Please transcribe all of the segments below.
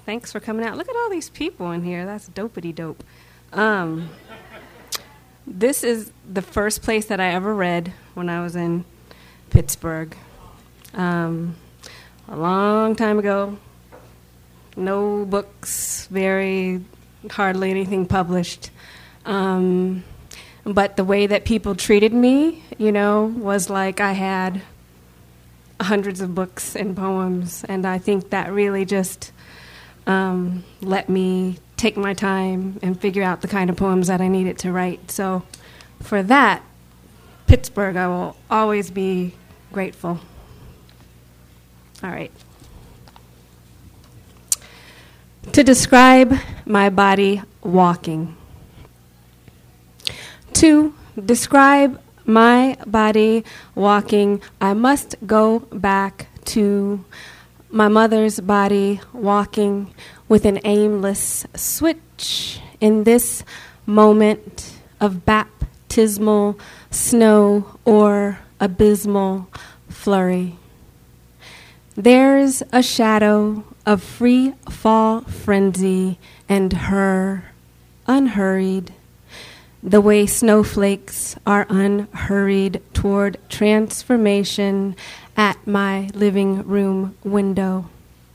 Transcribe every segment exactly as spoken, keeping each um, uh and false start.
Thanks for coming out. Look at all these people in here. That's dopity dope. Um, this is the first place that I ever read when I was in Pittsburgh. Um, a long time ago. No books, very hardly anything published. Um, but the way that people treated me, you know, was like I had hundreds of books and poems, and I think that really just um, let me take my time and figure out the kind of poems that I needed to write. So for that, Pittsburgh, I will always be grateful. All right. To describe my body walking. To describe my body walking, I must go back to my mother's body walking with an aimless switch in this moment of baptismal snow or abysmal flurry. There's a shadow of free fall frenzy and her unhurried, the way snowflakes are unhurried toward transformation at my living room window.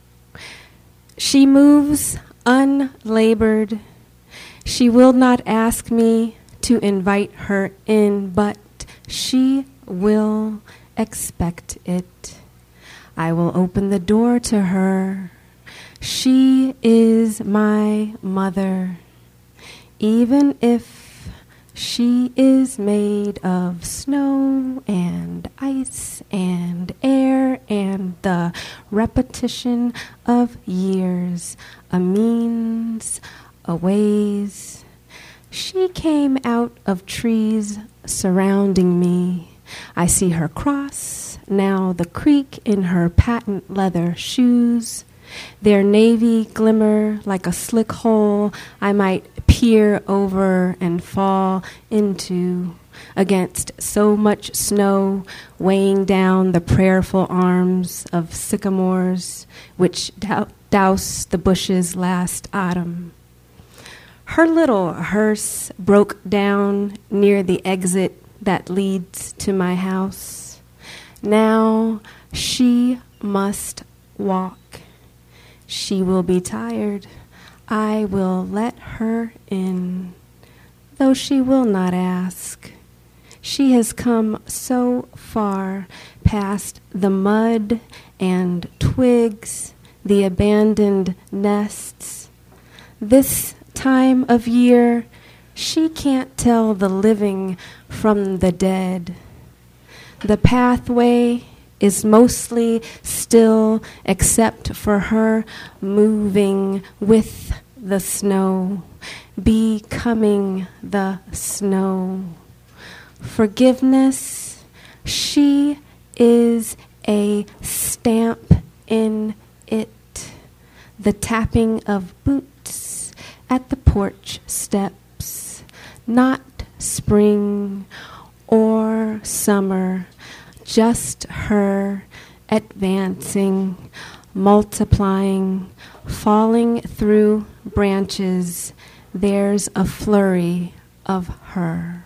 She moves unlabored. She will not ask me to invite her in, but she will expect it. I will open the door to her. She is my mother, even if she is made of snow and ice and air and the repetition of years, a means, a ways. She came out of trees surrounding me. I see her cross, now the creak in her patent leather shoes. Their navy glimmer like a slick hole I might peer over and fall into against so much snow weighing down the prayerful arms of sycamores which dou- douse the bushes last autumn. Her little hearse broke down near the exit that leads to my house. Now she must walk. She will be tired. I will let her in, though she will not ask. She has come so far past the mud and twigs, the abandoned nests. This time of year, she can't tell the living from the dead. The pathway is mostly still except for her moving with the snow, becoming the snow. Forgiveness, she is a stamp in it, the tapping of boots at the porch steps, not spring or summer, just her advancing, multiplying, falling through branches. There's a flurry of her.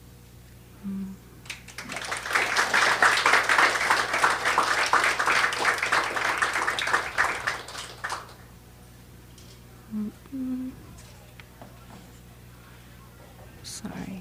Mm-mm. Sorry.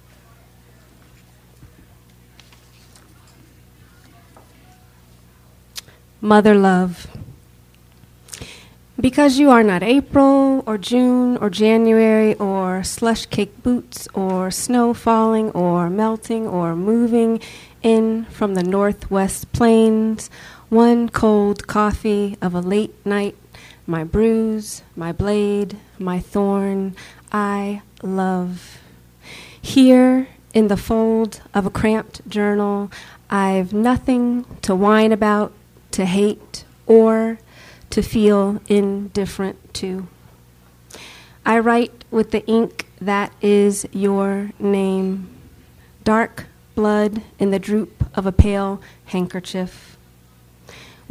Mother love. Because you are not April or June or January or slush cake boots or snow falling or melting or moving in from the northwest plains, one cold coffee of a late night, my bruise, my blade, my thorn, I love. Here in the fold of a cramped journal, I've nothing to whine about, to hate, or to feel indifferent to. I write with the ink that is your name, dark blood in the droop of a pale handkerchief.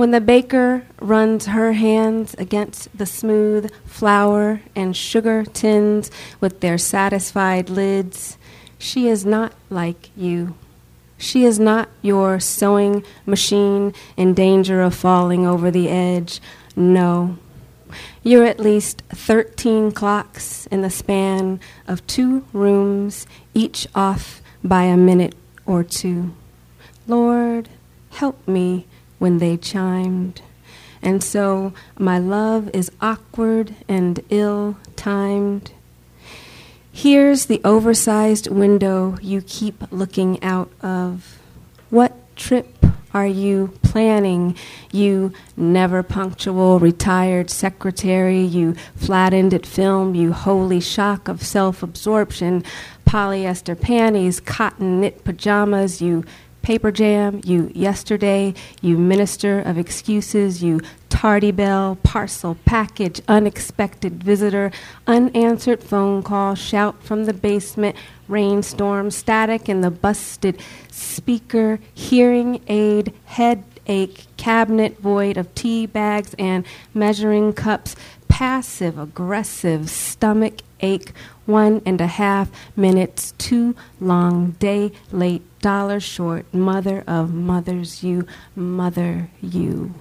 When the baker runs her hands against the smooth flour and sugar tins with their satisfied lids, she is not like you. She is not your sewing machine in danger of falling over the edge. No. You're at least thirteen clocks in the span of two rooms, each off by a minute or two. Lord, help me when they chimed. And so my love is awkward and ill-timed. Here's the oversized window you keep looking out of. What trip are you planning, you never punctual retired secretary, you flat-ended film, you holy shock of self-absorption, polyester panties, cotton knit pajamas, you paper jam, you yesterday, you minister of excuses, you tardy bell, parcel, package, unexpected visitor, unanswered phone call, shout from the basement, rainstorm, static in the busted speaker, hearing aid, headache, cabinet void of tea bags and measuring cups, passive aggressive stomach ache, one and a half minutes too long, day late, dollar short, mother of mothers, you mother you.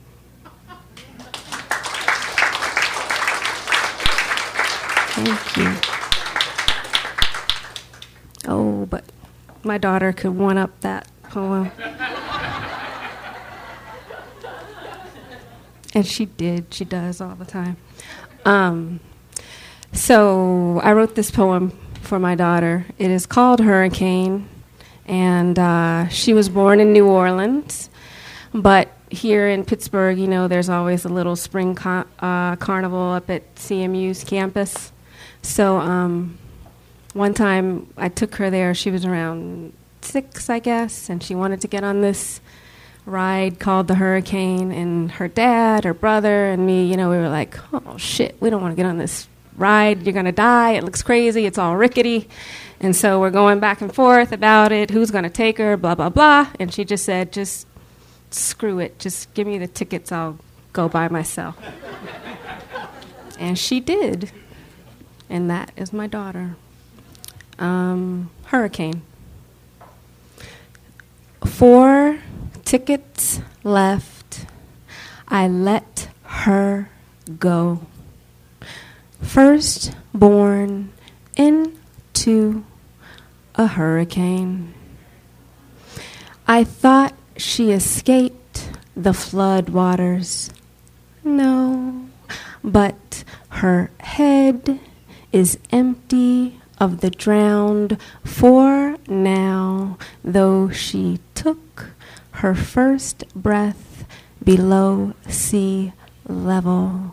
Thank you. Oh, but my daughter could one up that poem. And she did. She does all the time. Um, so I wrote this poem for my daughter. It is called Hurricane, and uh, she was born in New Orleans, but here in Pittsburgh, you know, there's always a little spring con- uh, carnival up at C M U's campus. So um, one time I took her there. She was around six, I guess, and she wanted to get on this ride called the Hurricane, and her dad, her brother, and me, you know, we were like, oh, shit, we don't want to get on this ride. You're going to die. It looks crazy. It's all rickety. And so we're going back and forth about it. Who's going to take her, blah, blah, blah. And she just said, just screw it. Just give me the tickets. I'll go by myself. And she did. And that is my daughter. Um, Hurricane. Four tickets left. I let her go. First born into a hurricane. I thought she escaped the flood waters. No, but her head is empty of the drowned for now, though she took her first breath below sea level.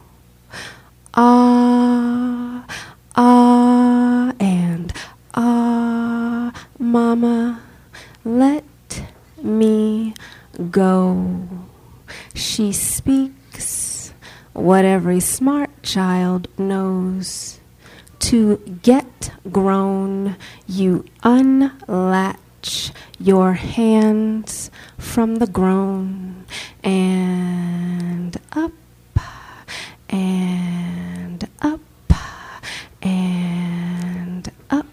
Ah, ah, and ah, mama, let me go. She speaks what every smart child knows. To get grown, you unlatch your hands from the groan, and up, and up, and up,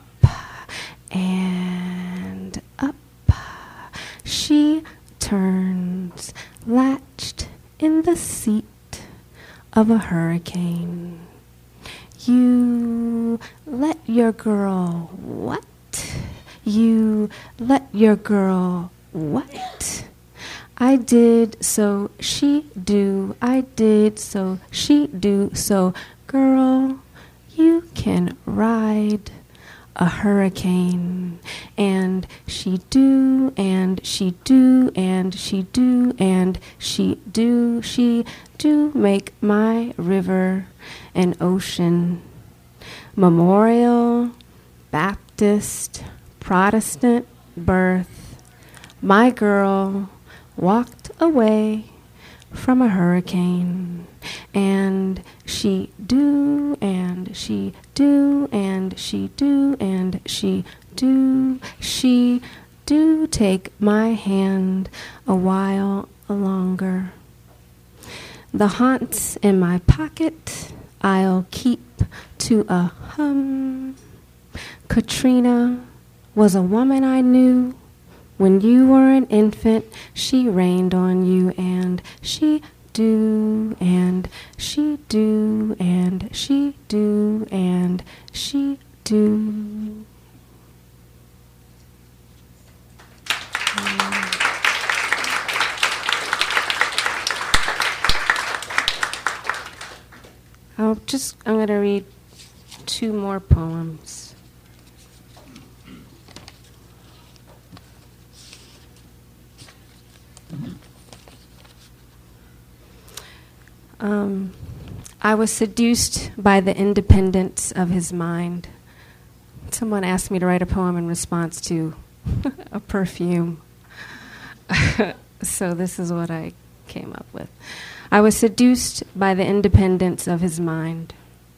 and up. She turns, latched in the seat of a hurricane. You let your girl what? You let your girl what? I did so she do, I did so she do, so girl, you can ride a hurricane. And she do, and she do, and she do, and she do, she do make my river an ocean. Memorial, Baptist, Protestant birth, my girl walked away from a hurricane. And she do, and she do, and she do, and she do, she do take my hand a while longer. The haunts in my pocket I'll keep to a hum. Katrina was a woman I knew. When you were an infant, she rained on you, and she do, and she do, and she do, and she do. I'll just, I'm going to read two more poems. Um, I was seduced by the independence of his mind. Someone asked me to write a poem in response to a perfume. So this is what I came up with. I was seduced by the independence of his mind.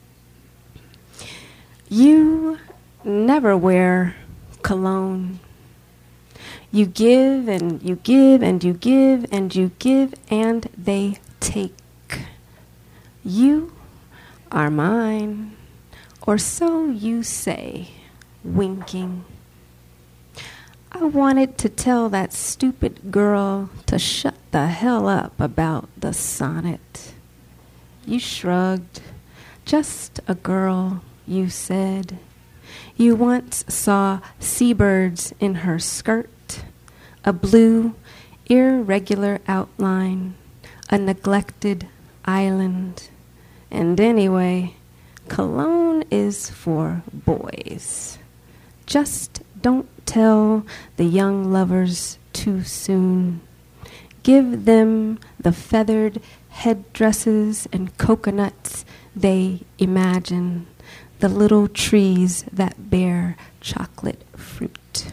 You never wear cologne. You give and you give and you give and you give and they take. You are mine, or so you say, winking. I wanted to tell that stupid girl to shut the hell up about the sonnet. You shrugged. Just a girl, you said. You once saw seabirds in her skirt, a blue, irregular outline, a neglected island. And anyway, cologne is for boys. Just don't tell the young lovers too soon. Give them the feathered headdresses and coconuts they imagine, the little trees that bear chocolate fruit.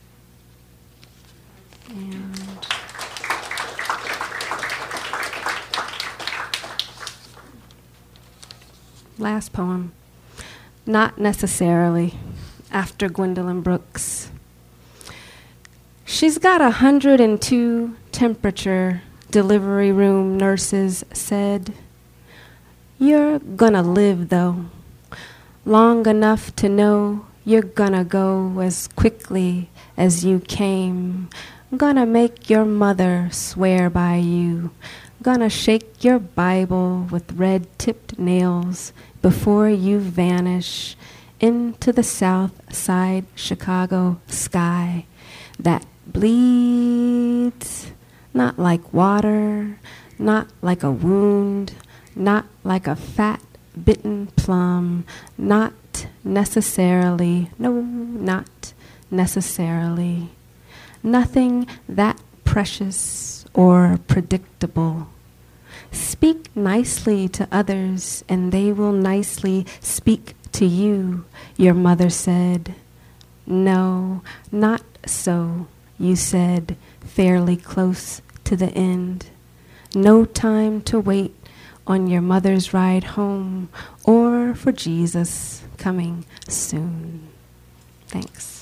And last poem. Not necessarily, after Gwendolyn Brooks. She's got a hundred and two temperature, delivery room nurses said. You're gonna live, though, long enough to know you're gonna go as quickly as you came. Gonna make your mother swear by you. Gonna shake your Bible with red-tipped nails before you vanish into the south side Chicago sky that bleeds, not like water, not like a wound, not like a fat bitten plum, not necessarily, no, not necessarily. Nothing that precious or predictable. Speak nicely to others, and they will nicely speak to you, your mother said. No, not so, you said, fairly close to the end. No time to wait on your mother's ride home or for Jesus coming soon. Thanks.